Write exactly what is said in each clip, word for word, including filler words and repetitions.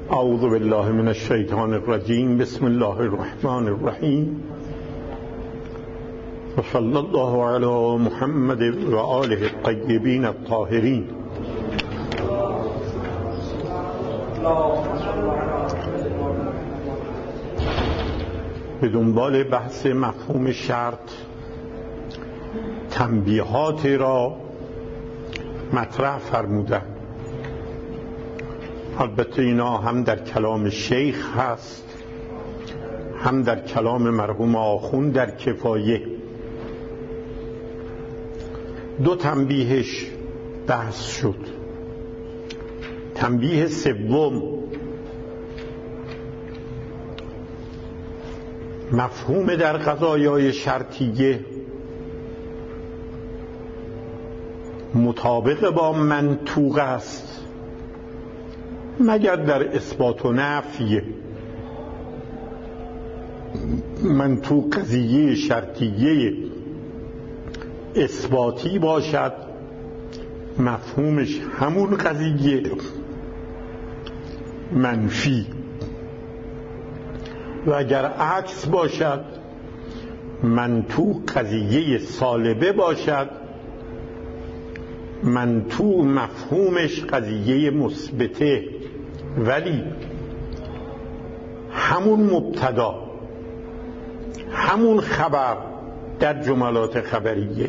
اعوذ بالله من الشیطان الرجیم. بسم الله الرحمن الرحیم و صلی الله علی محمد و آله الطیبین الطاهرین. به دنبال بحث مفهوم شرط تنبیهات را مطرح فرمودند. البته اینا هم در کلام شیخ هست، هم در کلام مرحوم آخوند در کفایه. دو تنبیهش بحث شد. تنبیه سوم مفهوم در قضایای شرطیه مطابق با منطوق است مگر در اثبات و نفی. منطوق قضیه شرطیه اثباتی باشد، مفهومش همون قضیه منفی، و اگر عکس باشد منطوق قضیه سالبه باشد، منطوق مفهومش قضیه مثبته، ولی همون مبتدا، همون خبر در جملات خبریه،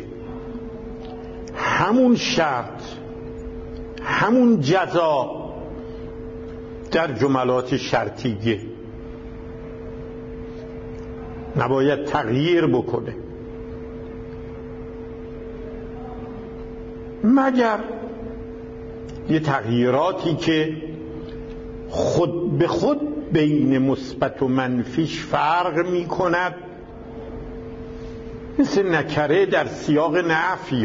همون شرط، همون جزا در جملات شرطیه، نباید تغییر بکنه مگر یه تغییراتی که خود به خود بین مثبت و منفیش فرق می کند، مثل نکره در سیاق نفی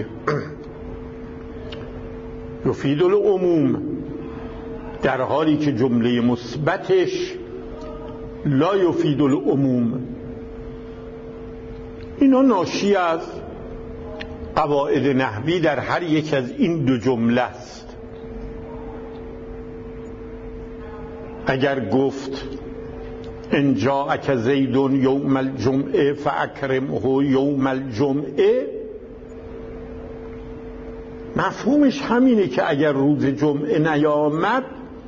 یفید العموم، در حالی که جمله مثبتش لا یفید العموم. اینا ناشی از قواعد نحوی در هر یک از این دو جمله است. اگر گفت ان جاءک زید یوم الجمعه فاکرمه یوم الجمعه، مفهومش همینه که اگر روز جمعه نیامد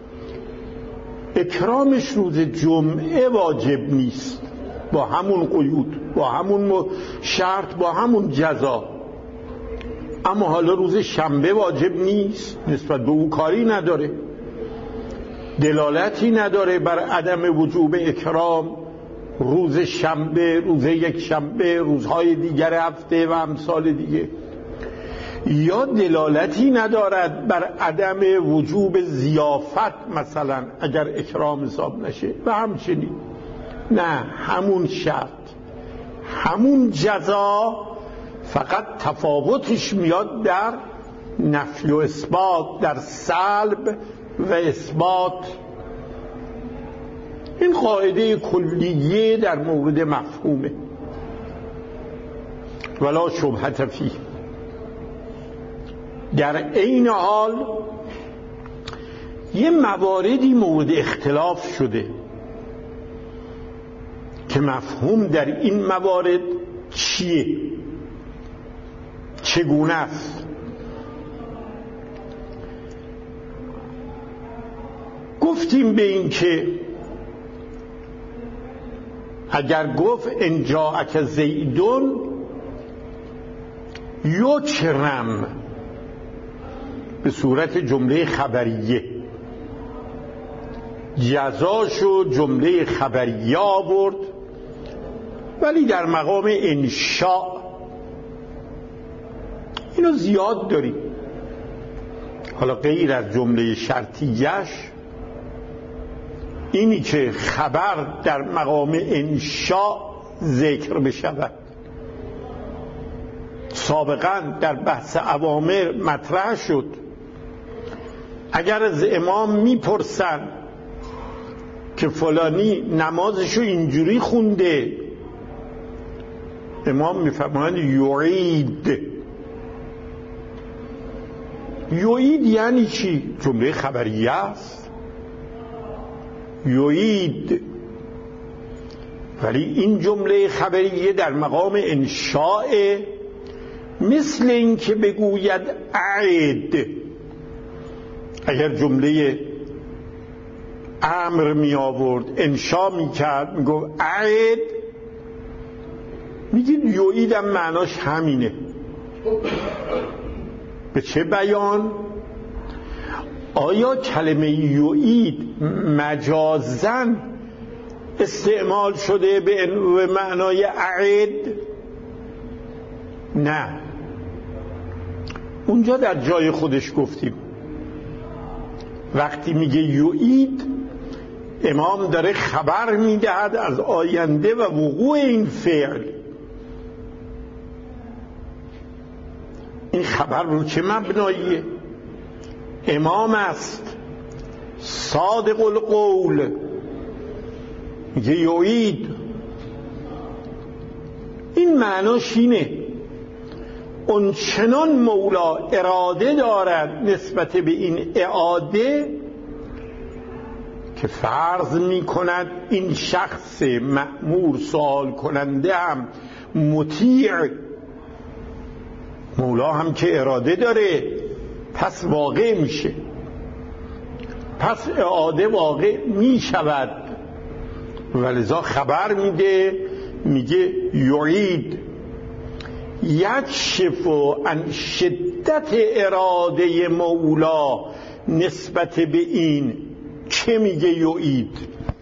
اکرامش روز جمعه واجب نیست، با همون قیود، با همون شرط، با همون جزا. اما حالا روز شنبه واجب نیست، نسبت به او کاری نداره، دلالتی نداره بر عدم وجوب اکرام روز شنبه، روز یک شنبه، روزهای دیگر هفته و امثال دیگه. یا دلالتی ندارد بر عدم وجوب ضیافت مثلا اگر اکرام حساب نشه و همچنین. نه، همون شرط، همون جزا، فقط تفاوتش میاد در نفی و اثبات، در سلب و اثبات. این قاعده کلیه در مورد مفهومه، ولا شبهة فیه. در عین حال یه مواردی مورد اختلاف شده که مفهوم در این موارد چیه، چگونه است. گفتیم به این که اگر گفت ان جاءک زیدون یکرم به صورت جمله خبریه، جزاشو جمله خبریه آورد، ولی در مقام انشاء. اینو زیاد داریم. حالا غیر از جمله شرطیش، اینی که خبر در مقام انشاء ذکر بشود، سابقا در بحث اوامر مطرح شد. اگر از امام میپرسن که فلانی نمازشو اینجوری خونده، امام میفرمایند یعید. یعید یعنی چی؟ جمله خبریه است. یعید، ولی این جمله خبریه در مقام انشاء، مثل این که بگوید اعد. اگر جمله امر می آورد انشا می کرد، می گفت اعد، میگید یعید هم معناش همینه. به چه بیان؟ آیا کلمه یعید مجازاً استعمال شده به معنای اعد؟ نه، اونجا در جای خودش گفتیم وقتی میگه یعید، امام داره خبر میدهد از آینده و وقوع این فعل. این خبر رو چه مبناییه؟ امام است صادق القول، میگه یعید. این معناش اینه اون چنان مولا اراده دارد نسبت به این اعاده که فرض می کند این شخص مأمور سوال کننده هم مطیع، مولا هم که اراده داره پس واقع میشه، پس اعاده واقع می شود. ولذا خبر میده، میگه یعید یکشف عن شدت اراده مولا نسبت به این که میگه یعید.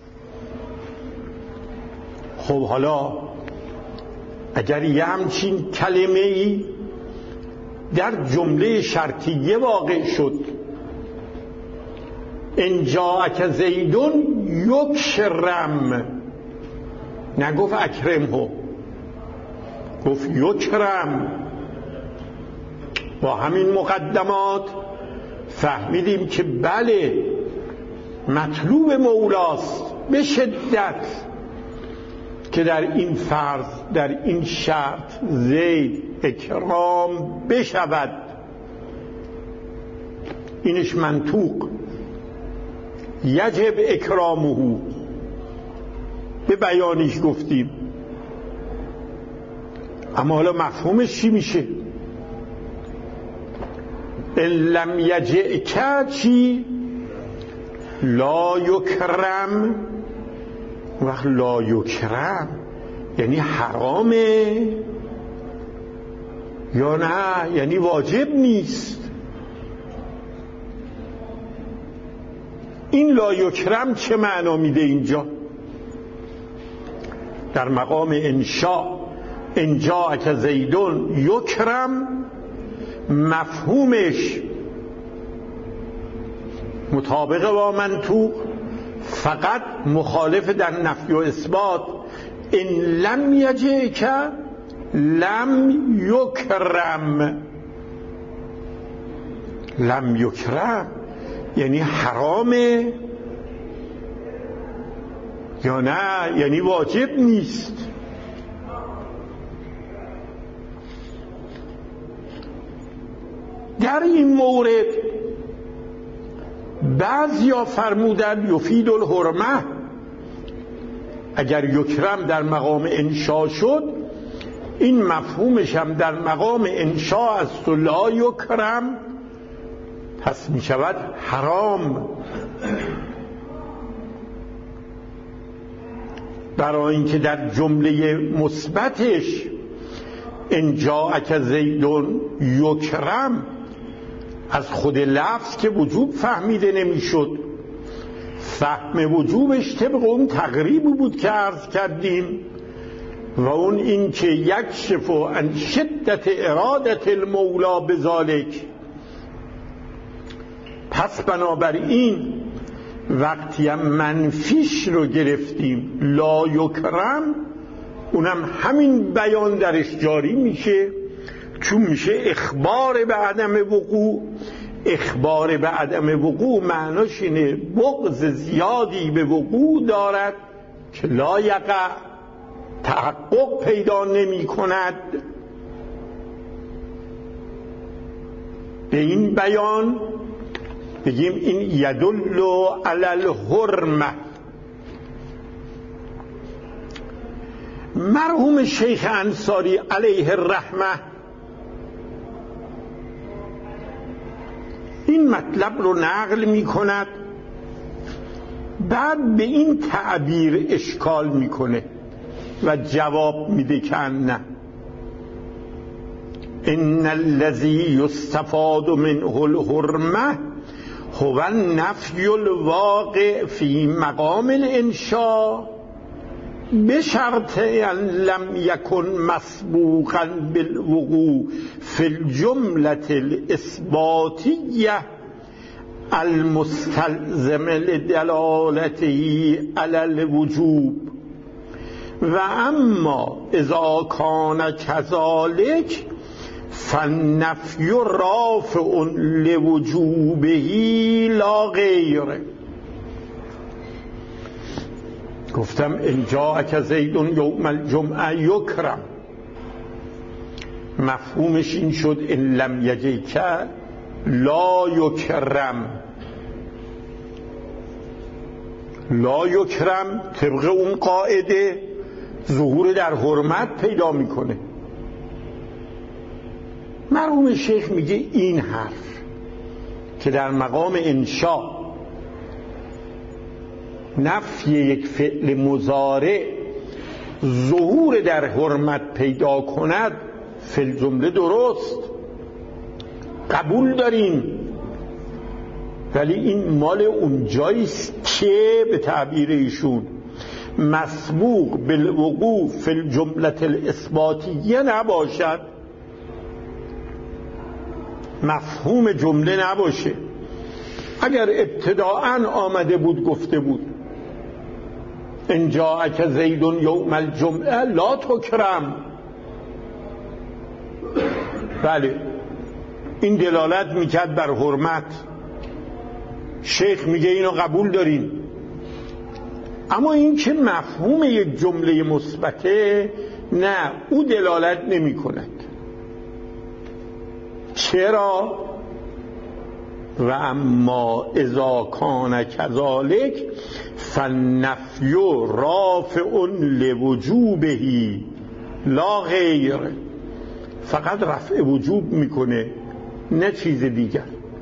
خب حالا اگر یه همچین کلمه ای در جمله شرطیه واقع شد، ان جاءک زیدون یکرم، نگفت اکرمه، گفت یکرم، با همین مقدمات فهمیدیم که بله مطلوب مولاست به شدت که در این فرض، در این شرط زید اکرام بشود. اینش منطوق، یجب اکرامه، به بیانیش گفتیم. اما حالا مفهومش چی میشه؟ ان لم یجئک چی؟ لا یکرم. وقت لا یکرم یعنی حرامه یا نه یعنی واجب نیست؟ این لا یکرم چه معنا میده اینجا در مقام انشاء؟ ان جاءک زیدون یکرم، مفهومش مطابق با منطوق، فقط مخالف در نفی و اثبات. ان لم یجئک لم یکرم، لم یکرم یعنی حرامه یا نه یعنی واجب نیست؟ در این مورد بعضیا فرمودن یفید الحرمه، اگر یکرم در مقام انشا شد، این مفهومش هم در مقام انشا است و لا یکرم، پس می شود حرام. برای اینکه در جمله مثبتش ان جاءک زیدون یکرم از خود لفظ که وجوب فهمیده نمیشد، فهم وجوبش طبق اون تقریبی بود که عرض کردیم و اون این که یکشف عن شدت ارادت المولا بذالک. پس بنابراین وقتی هم منفیش رو گرفتیم لا یکرم، اونم همین بیان درش جاری میشه، چون میشه اخبار به عدم وقوع. اخبار به عدم وقوع معناش اینه بغض زیادی به وقوع دارد که لا یقع، تحقق پیدا نمی کند. به این بیان بگیم این یدل علی الحرمه، مرحوم شیخ انصاری علیه الرحمه این مطلب رو نقل می کند، بعد به این تعبیر اشکال میکنه و جواب میده که نه، ان الذی یستفاد منه الحرمه هو النفی الواقع فی مقام الانشاء بشرط ان لم یکن مسبوقا بالوقوع فی الجملة الاثباتیه المستلزم لدلالته علی الوجوب و اما اذا کان کذالک فالنفی رافع لوجوبه لا غیره. گفتم ان جاءک زید یوم الجمعه یکرم، مفهومش این شد ان لم یجیک لا یکرم. لا یکرم طبق اون قاعده ظهور در حرمت پیدا میکنه. مرحوم شیخ میگه این حرف که در مقام انشاء نفی یک فعل مضارع ظهور در حرمت پیدا کند فی الجمله درست قبول داریم، ولی این مال اونجاییست که به تعبیر ایشون مسبوق بالوقوع فی الجمله الاثباتیه نباشد، مفهوم جمله نباشه. اگر ابتداءً آمده بود گفته بود ان جاءک زید یوم الجمعه لا تکرم، بله این دلالت میکرد بر حرمت، شیخ میگه اینو قبول داریم. اما این که مفهوم یک جمله مثبته نه، او دلالت نمی کند. چرا؟ و اما اذا کان کذالک فالنفی رافع لوجوبه لا غیر، فقط رفع وجوب میکنه نه چیز دیگر.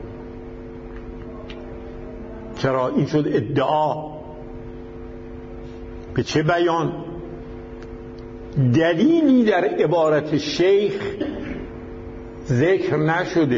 چرا؟ این شد ادعا. به چه بیان؟ دلیلی در عبارت شیخ ذکر نشده،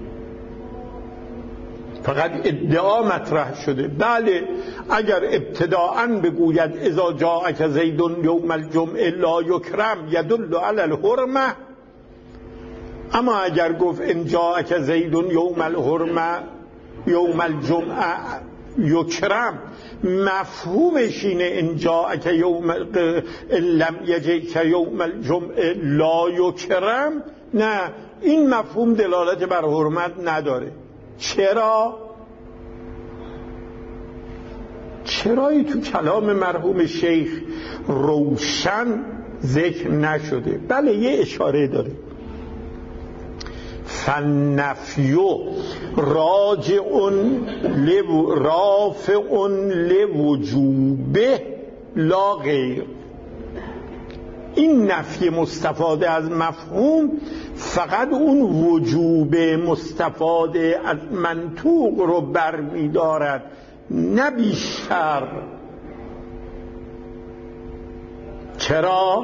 فقط ادعا مطرح شده. بله اگر ابتداءً بگوید اذا جاءک زید یوم الجمعه لا یکرم یدل علی الحرمه، اما اگر گفت ان جاءک زید یوم الحرمه یوم الجمعه یکرم، مفهومش اینه ان جاءک یوم لم یجیک یوم الجمعه لا یکرم، نه این مفهوم دلالت بر حرمت نداره. چرا؟ چرایی تو کلام مرحوم شیخ روشن ذکر نشده؟ بله یه اشاره داره، فالنفی راجع لو رافع لوجوبه لا غیر. این نفی مستفاده از مفهوم فقط اون وجوب مستفاده از منطوق رو برمی دارد، نه بیشتر. چرا؟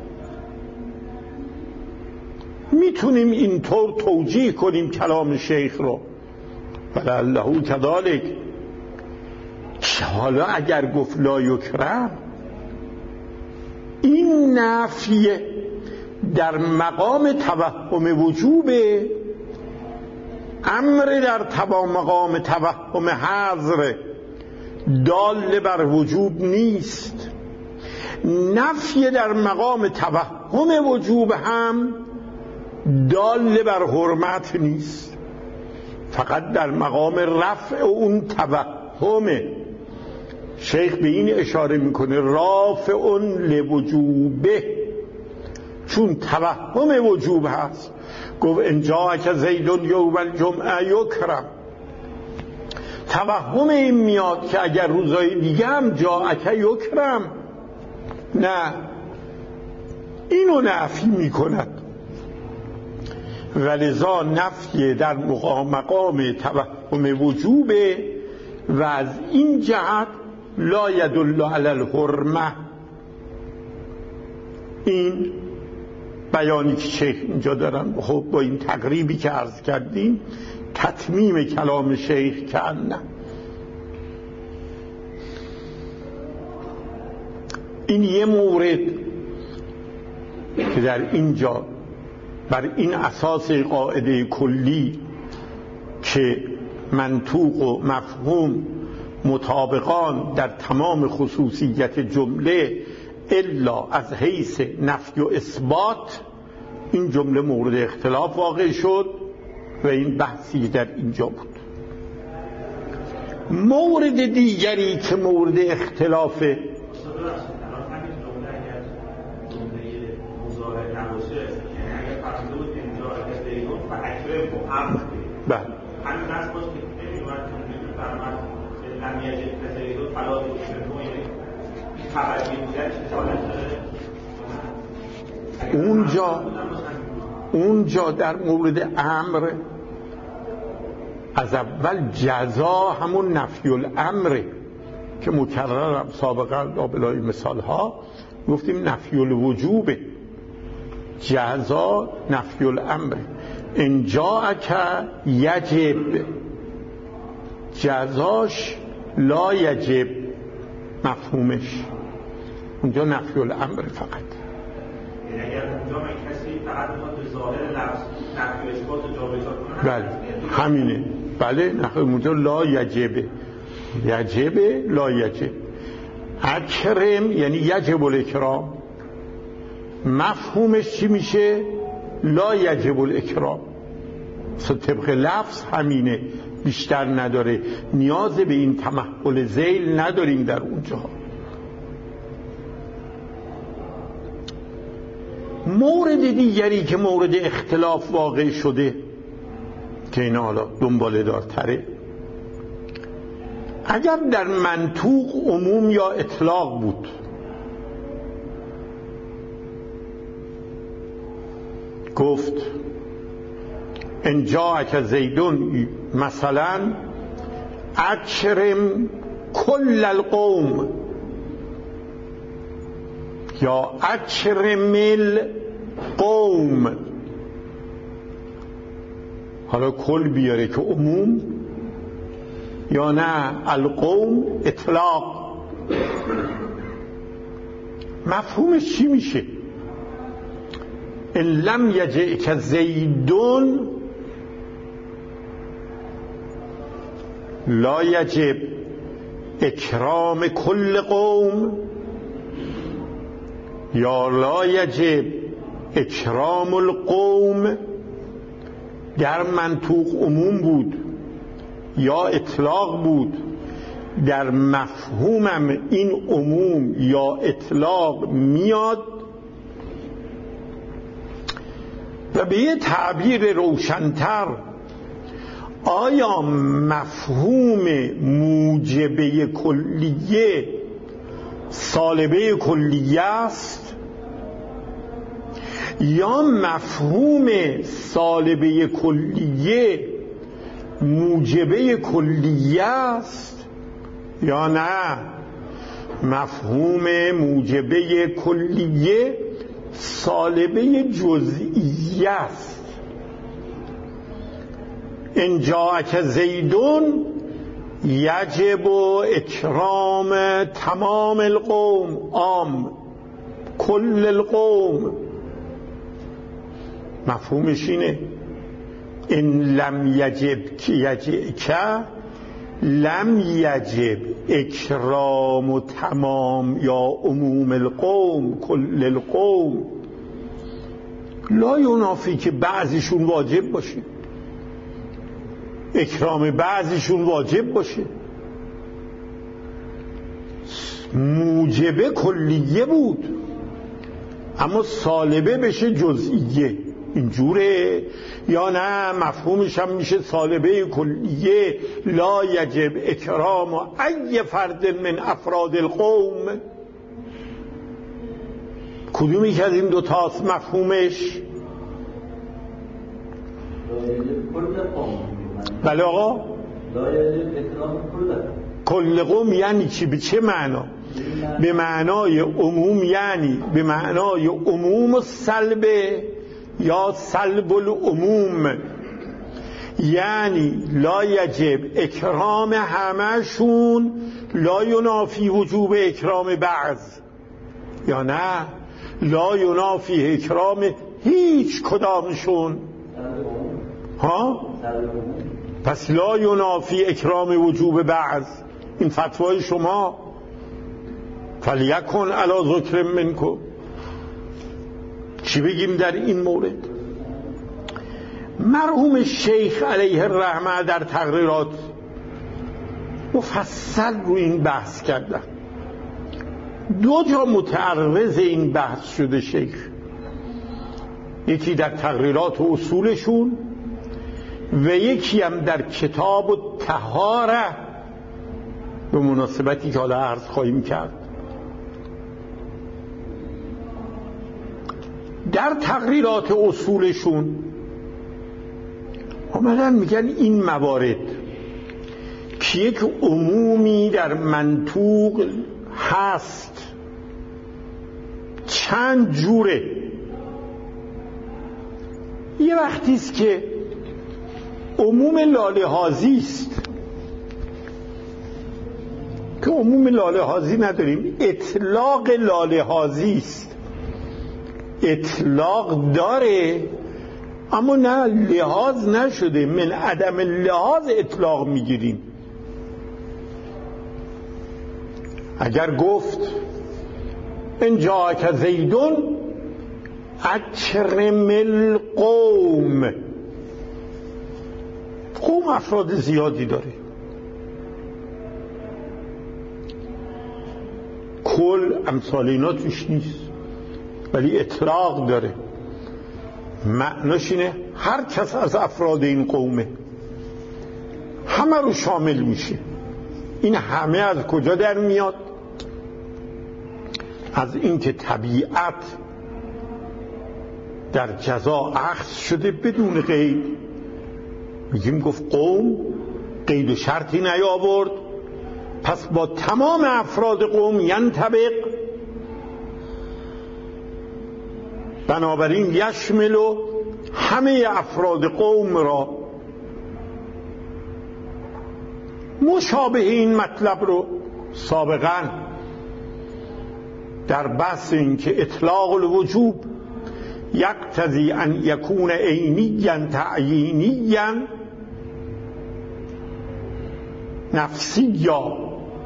میتونیم اینطور توجیه کنیم کلام شیخ رو، ولعله کذالک، که حالا اگر گفت لا یکرم، این نفی در مقام توهم وجوبه، امر در مقام توهم حظر دال بر وجوب نیست. نفی در مقام توهم وجوب هم دال بر حرمت نیست، فقط در مقام رفع اون توهمه. شیخ به این اشاره میکنه رافع لوجوبه، چون توهم وجوب هست. گفت ان جاءک زید یوم الجمعه یکرم، توهم این میاد که اگر روزای دیگه هم جاءک یکرم، نه اینو نفی می کند. ولذا نفی در مقام توهم وجوب و از این جهت لا یدل علی الحرمه. این بیانی که شیخ اینجا دارن خب با این تقریبی که عرض کردیم تتمیم کلام شیخ کردن. این یه مورد که در اینجا بر این اساس قاعده کلی که منطوق و مفهوم مطابقان در تمام خصوصیت جمله الا از حیث نفی و اثبات، این جمله مورد اختلاف واقع شد و این بحثی در اینجا بود. مورد دیگری که مورد اختلافه بله همین نصب باشه که نمی‌دونم که فرمد نمیشه تزریق و فلات و خبری بودن چه اونجا اونجا در مورد امر از اول جزا همون نفی الامره که مکررم سابقا لابلای مثال ها گفتیم نفی الوجوبه، جزا نفی الامره. ان جاءک یجب، جزاش لا یجب، مفهومش اونجا نفی الامر فقط. یعنی اگر اونجا من کسی فقط میخواد به ظاهر لفظ نفی و اثبات جابجا کنه، بله همینه، بله نفی اونجا لا یجب، یجب لا یجب. اکرم یعنی یجب الاکرام، مفهومش چی میشه؟ لا یجب الاکرام. طبق لفظ همینه، بیشتر نداره، نیاز به این تمحل ذیل نداریم در اونجا. مورد دیگری که مورد اختلاف واقع شده که این حالا دنباله دارتره، اگر در منطوق عموم یا اطلاق بود، گفت ان جاءک زیدون مثلا اکرم کل القوم یا اکرم القوم، حالا کل بیاره که عموم یا نه القوم اطلاق، مفهومش چی میشه؟ ان لم یجئک زیدون لا یجب اکرام کل قوم یا لا یجب اکرام القوم. در منطوق عموم بود یا اطلاق بود، در مفهومم این عموم یا اطلاق میاد و به یه تعبیر روشن‌تر، آیا مفهوم موجبه کلیه سالبه کلیه است یا مفهوم سالبه کلیه موجبه کلیه است یا نه مفهوم موجبه کلیه سالبه جزئیه است؟ ان جاءک زیدون یجب اکرام تمام القوم، عام کل القوم، مفهومش اینه. ان لم یجب که یجب لم یجب اکرام تمام یا عموم القوم کل القوم، لا ینافی که بعضیشون واجب باشه، اکرام بعضیشون واجب باشه. موجبه کلیه بود اما سالبه بشه جزئیه، اینجوره یا نه مفهومش هم میشه سالبه کلیه لا یجب اکرام ای فرد من افراد القوم. کدومی که از این دو تاست مفهومش؟ بله آقا، کل قوم یعنی چی؟ به چه معنا؟ به معنای عموم، یعنی به معنای عموم و سلب یا سلب العموم، یعنی لا یجب اکرام همشون لا ینافی وجوب اکرام بعض، یا نه لا ینافی اکرام هیچ کدامشون. ها؟ پس لا ینافی اکرام وجوب بعض، این فتوای شما. فلیکن علی ذکر منکم. چی بگیم در این مورد؟ مرحوم شیخ علیه الرحمه در تقریرات مفصل رو این بحث کردن. دو جا متعرض این بحث شده شیخ، یکی در تقریرات و اصولشون و یکی هم در کتاب الطهاره، به مناسبتی که حالا عرض خواهیم کرد. در تقریرات اصولشون آمدن میگن این موارد که یک عمومی در منطوق هست چند جوره. یه وقتی است که عموم لالهازی است که عموم لالهازی نداریم، اطلاق لالهازی است. اطلاق داره اما نه لحاظ نشده، من عدم لحاظ اطلاق میگیریم. اگر گفت ان جاءک زیدون اکرم القوم، قوم افراد زیادی داره، کل امثال اینا توش نیست، ولی اطلاق داره. معناش اینه هر کس از افراد این قومه، همه رو شامل میشه. این همه از کجا در میاد؟ از اینکه طبیعت در جزا اخذ شده بدون قید. میگیم گفت قوم، قید و شرطی نیاورد، پس با تمام افراد قوم ینطبق. بنابراین یشمل همه افراد قوم را. مشابه این مطلب رو سابقا در بحث این که اطلاق الوجوب یقتضی ان یکون عینیا تعیینیا نفسیا،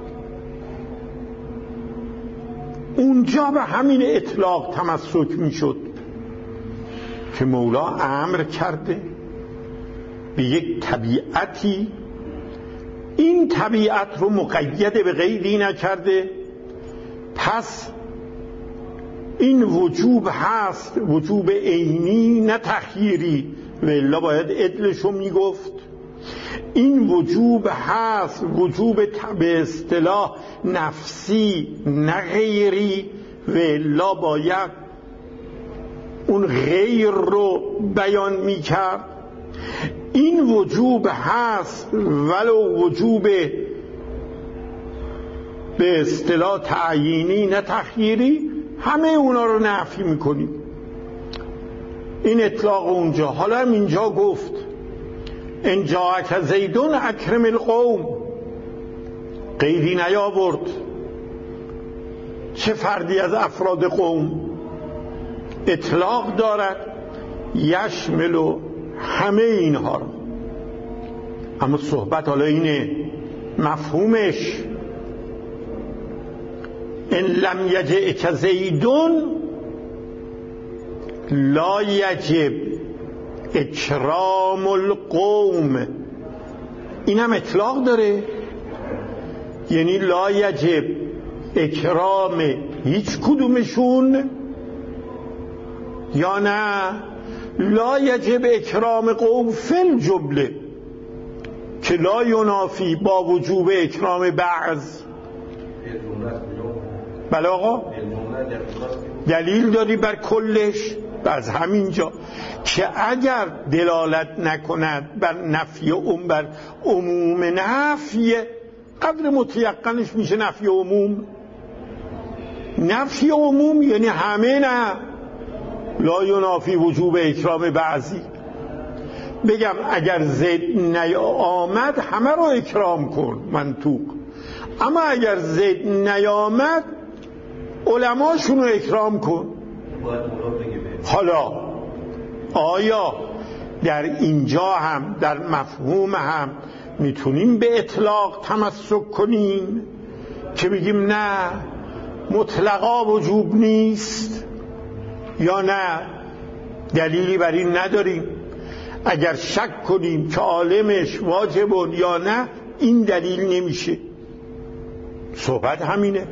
اونجا به همین اطلاق تمسک میشد که مولا امر کرده به یک طبیعتی، این طبیعت رو مقید به قیدی نکرده، پس این وجوب هست، وجوب عینی نه تخییری، و الا باید عدلشو میگفت. این وجوب هست، وجوب به اصطلاح نفسی نه غیری، و الا باید اون غیر رو بیان میکرد. این وجوب هست ولو وجوب به اصطلاح تعیینی نه تخییری، همه اونا رو نفی میکنیم. این اطلاق اونجا. حالا هم اینجا گفت ان جاءک زیدون اکرم القوم، قیدی نیاورد چه فردی از افراد قوم، اطلاق دارد یشمل همه اینها رو. اما صحبت حالا اینه مفهومش ان لم یجئک زیدون لا یجب اکرام القوم، این هم اطلاق داره، یعنی لا یجب اکرام هیچ کدومشون، یا نه لا یجب اکرام قوم فی الجمله که لا ینافی با وجوب اکرام بعض. بله آقا، دلیل داری بر کلش؟ از همینجا که اگر دلالت نکند بر نفی عموم، بر عموم نفی، قدر متیقنش میشه نفی عموم. نفی عموم یعنی همه نه، لا ینافی وجوب اکرام بعضی. بگم اگر زید نیامد همه رو اکرام کن، منطوق. اما اگر زید نیامد علماشون رو اکرام کن. حالا آیا در اینجا هم در مفهوم هم میتونیم به اطلاق تمسک کنیم که بگیم نه مطلقا وجوب نیست، یا نه دلیلی بر این نداریم؟ اگر شک کنیم که عالمش واجبون یا نه، این دلیل نمیشه. صحبت همینه.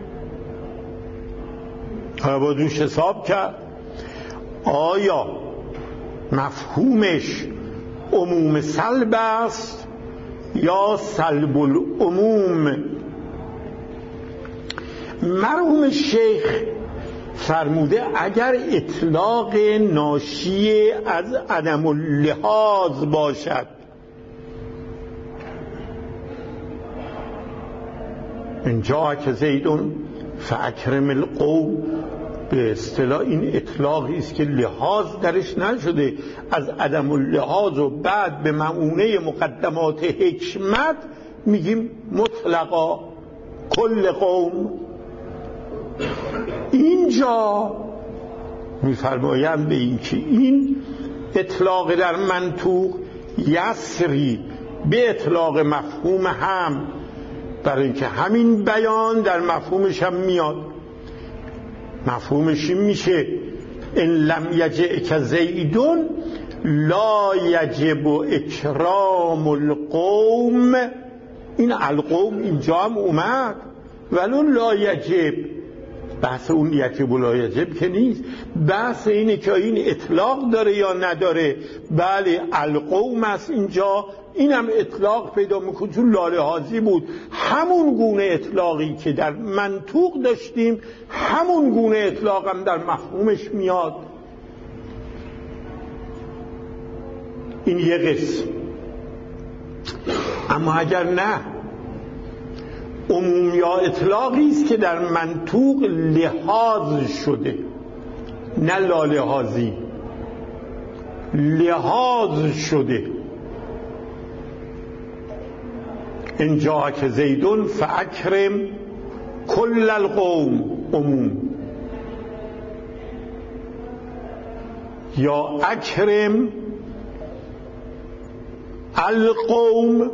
حالا با دوش حساب کرد آیا مفهومش عموم سلب است یا سلب العموم؟ مرحوم شیخ فرموده اگر اطلاق ناشی از عدم اللحاظ باشد، اینجا که زیدون فاکرم القوم، به اصطلاح این اطلاقی است که لحاظ درش نشده از عدم اللحاظ و بعد به معونه مقدمات حکمت میگیم مطلقا کل قوم. اینجا میفرمایند به این که این اطلاق در منطوق یسری به اطلاق مفهوم هم، برای اینکه همین بیان در مفهومش هم میاد. مفهومش این میشه ان لم یجئک زیدون لا یجب اکرام القوم. این القوم اینجا هم اومد، ولو لا یجب. بحث اون یجب و لا یجب که نیست، بحث اینه که این اطلاق داره یا نداره. بله القوم است اینجا، اینم اطلاق پیدا میکنه چون لالهازی بود. همون گونه اطلاقی که در منطوق داشتیم همون گونه اطلاق هم در مفهومش میاد. این یه قسم. اما اگر نه، عموم یا اطلاقی است که در منطوق لحاظ شده، نه لالهازی، لحاظ شده. اینجا که زیدون فاکرم کل القوم عموم، یا اکرم القوم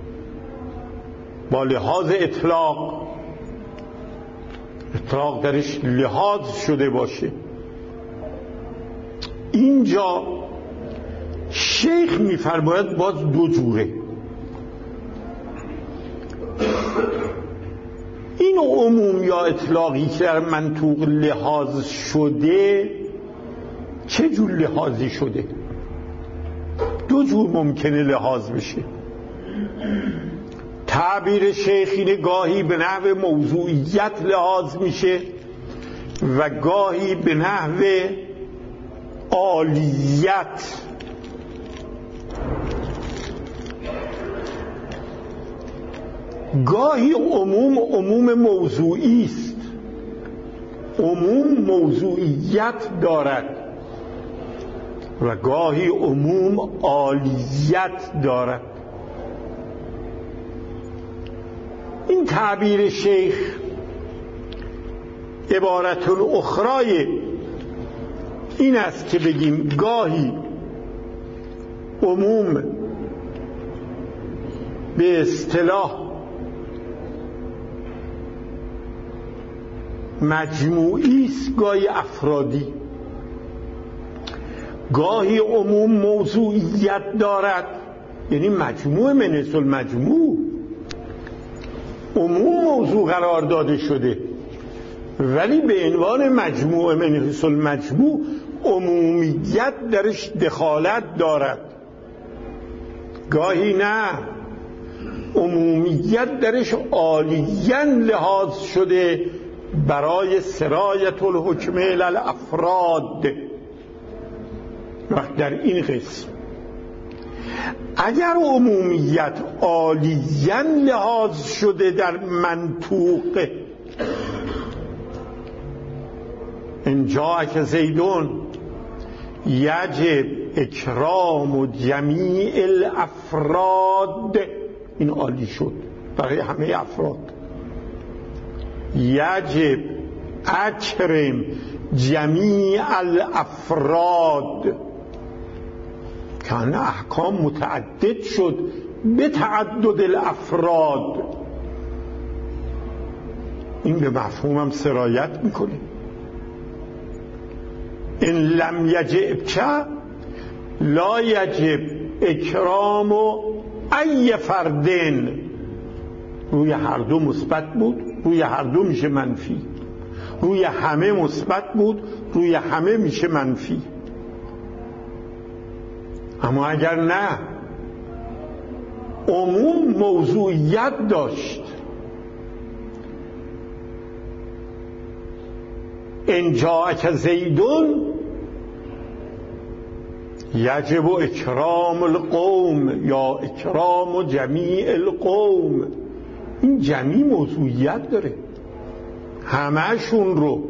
با لحاظ اطلاق، اطلاق درش لحاظ شده باشه. اینجا شیخ میفرماید باز دو جوره. این عموم یا اطلاقی که در منطوق لحاظ شده چه جور لحاظی شده؟ دو جور ممکنه لحاظ بشه. تعبیر شیخ اینه گاهی به نحو موضوعیت لحاظ میشه و گاهی به نحو عالیت. گاهی عموم عموم موضوعی است، عموم موضوعیت دارد، و گاهی عموم عالیت دارد. این تعبیر شیخ عبارت اخرای این است که بگیم گاهی عموم به اصطلاح مجموعی است، گاهی افرادی. گاهی عموم موضوعیت دارد، یعنی مجموع من حیث المجموع، عموم موضوع قرار داده شده، ولی به عنوان مجموع من حیث المجموع عمومیت درش دخالت دارد. گاهی نه، عمومیت درش عالیاً لحاظ شده برای سرایت الحکم الی الافراد. وقت در این قسم اگر عمومیت عالیاً لحاظ شده در منطوق ان جاءک زیدون یجب اکرام جمیع الافراد، این عالی شد برای همه افراد. یجب اکرم جمیع الافراد، کان احکام متعدد شد به تعدد الافراد. این به مفهومم سرایت میکنه. ان لم یجب چه لا یجب اکرام ای فردین، روی هر دو مثبت بود، روی هر دو میشه منفی. روی همه مثبت بود، روی همه میشه منفی. اما اگر نه عموم موضوعیت داشت، ان جاءک زیدون یجب اکرام القوم یا اکرام جمیع القوم، این جمیع موضوعیت داره، همه‌شون رو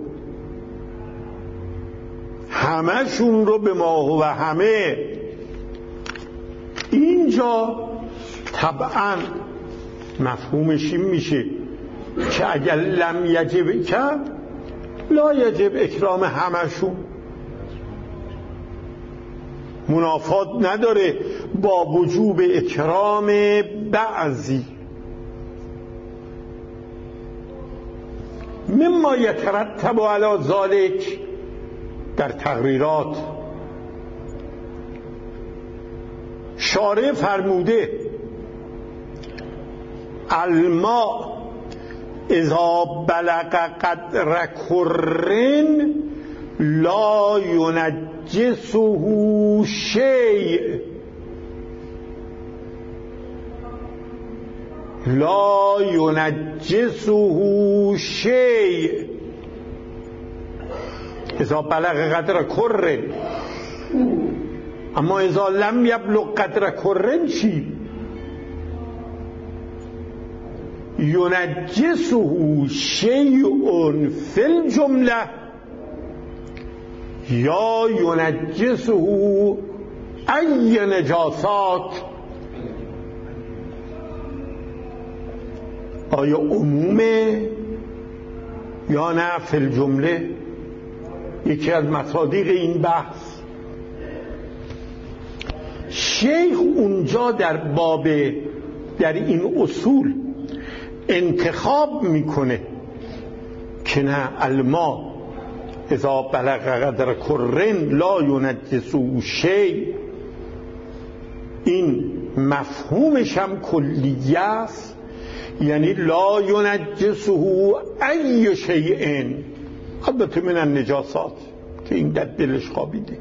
همه‌شون رو به ما و همه. اینجا طبعا مفهومش این میشه که اگر لم یجب که لا یجب اکرام همه‌شون، منافات نداره با وجوب اکرام بعضی. مما یترتب علی ذلک، در تقریرات شارع فرموده الماء اذا بلغ قدر کرن لا ینجسه شیء، لا ینجسه شیء. اذا بلغ قدر کرن، اما اذا لم یبلغ قدر کرن چی؟ ینجسه شیء فی الجمله یا ینجسه ای نجاسات. آیا عمومه یا نه فی الجمله؟ یکی از مصادیق این بحث. شیخ اونجا در باب در این اصول انتخاب میکنه که نه الماء اذا بلغ قدر کرن لا ینجسه شیء، این مفهومش هم کلیه است، یعنی لا ینجسه ای شیء، البته من النجاسات که این در دلش خوابیده.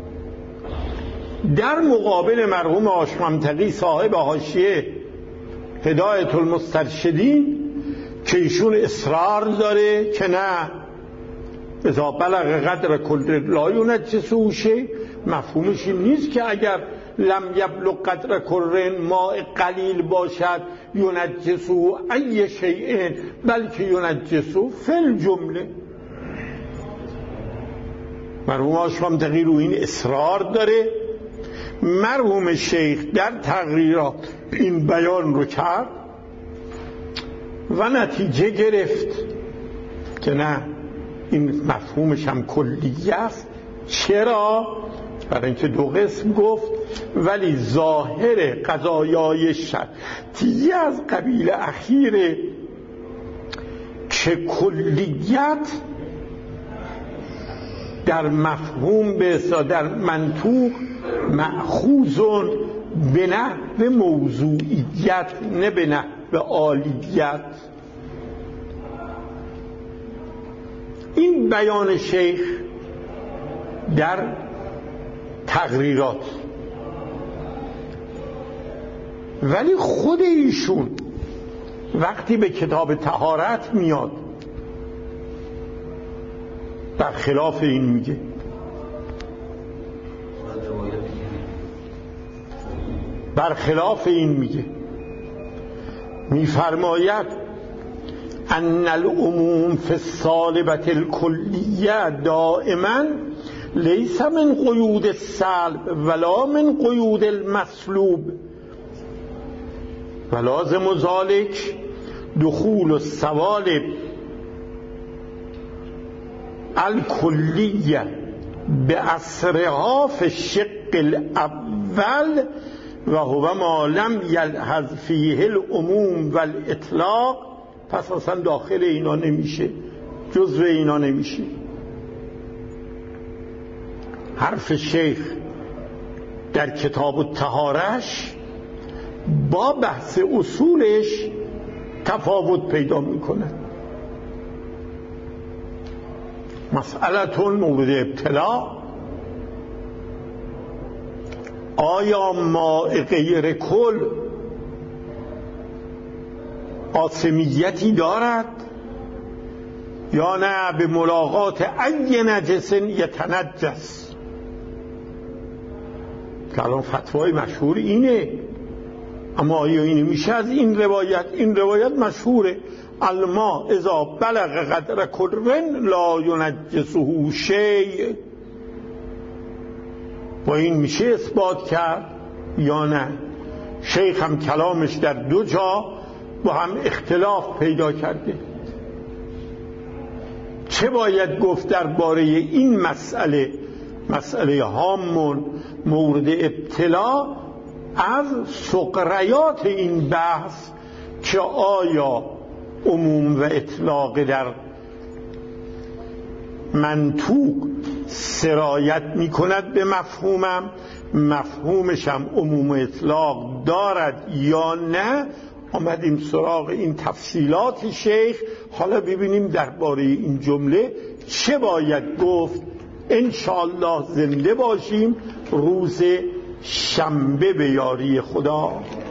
در مقابل مرحوم آشممتقی صاحب حاشیه هدایت المسترشدین که ایشون اصرار داره که نه اذا بلغ قدر کل لا ینجسه شیء، مفهومش این نیست که اگر لم یبلغ قدر کرن ماء قلیل باشد ینجسه ای شیء، بلکه ینجسه فی الجمله. مرحوم آشممتقی رو این اصرار داره. مرحوم شیخ در تقریرات این بیان رو کرد و نتیجه گرفت که نه، این مفهومش هم کلیه است. چرا؟ برای اینکه دو قسم گفت، ولی ظاهر قضایای شرطیه از قبیل اخیره که کلیت در مفهوم به در منطوق مأخوذ به نحو موضوعیت نه به نحو عالیت. این بیان شیخ در تقریرات، ولی خود ایشون وقتی به کتاب طهارت میاد برخلاف این میگه. برخلاف این میگه میفرماید ان العموم فی الصالبة الکلیه دائما لیس من قیود السلب ولا من قیود المسلوب ولازم ذلك دخول السوالب الکلیه بأسرها فی الشق الاول و هو ما لم یلحظ فیه العموم والاطلاق. پس اصلا داخل اینا نمیشه، جزو اینا نمیشه. حرف شیخ در کتاب الطهارش با بحث اصولش تفاوت پیدا میکنه. مسئلتون مورد ابتلا: آیا ماء غیر کل آسمیتی دارد یا نه به ملاقات ای نجس یتنجس؟ که الان فتوای مشهور اینه، اما آیا اینه میشه از این روایت؟ این روایت مشهوره: الماء اذا بلغ قدر کرن لا ینجسه شیء. با این میشه اثبات کرد یا نه؟ شیخ هم کلامش در دو جا با هم اختلاف پیدا کرده. چه باید گفت درباره این مسئله، مسئله هامون مورد ابتلا، از سقریات این بحث که آیا عموم و اطلاق در منطوق سرایت می کند به مفهومم، مفهومش هم عموم و اطلاق دارد یا نه. آمدیم سراغ این تفصیلات شیخ. حالا ببینیم درباره این جمله چه باید گفت. انشاءالله زنده باشیم روز شنبه به یاری خدا.